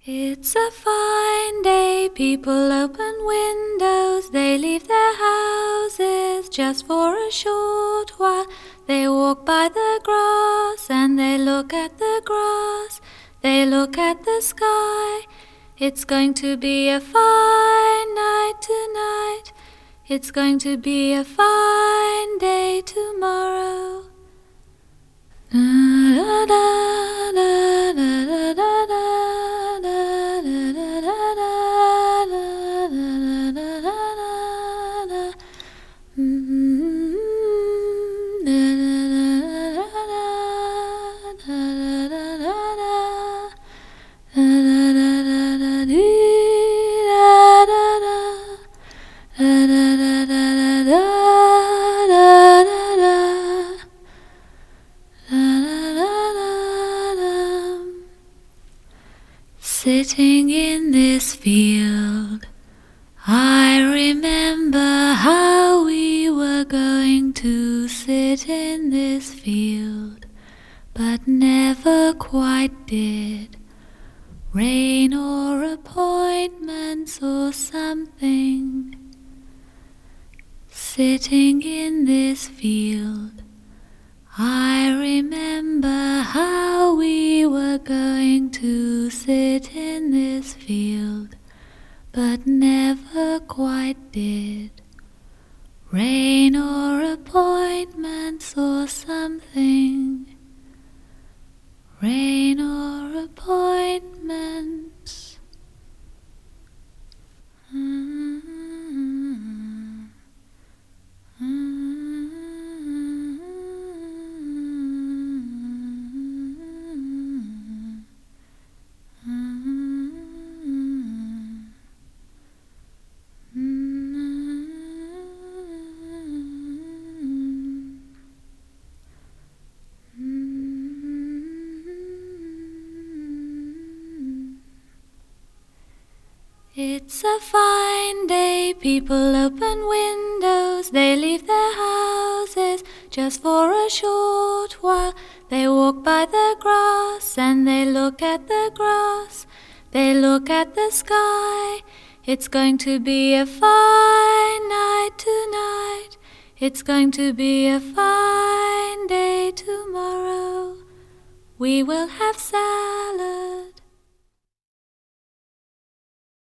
It's a fine day, people open windows, they leave their houses just for a short while. They walk by the grass and they look at the grass, they look at the sky. It's going to be a fine night tonight, it's going to be a fine day tomorrow. Da, da, da, da, da, da, da. Sitting in this field, I remember how we were going to sit in this field, but never quite did. Rain or appointments or something. Sitting in this field, I remember how we were going to sit in this field, but never quite did. Rain or appointments or something. Rain or appointments. It's a fine day, people open windows, they leave their houses just for a short while. They walk by the grass and they look at the grass, they look at the sky. It's going to be a fine night tonight, it's going to be a fine day tomorrow. We will have salad.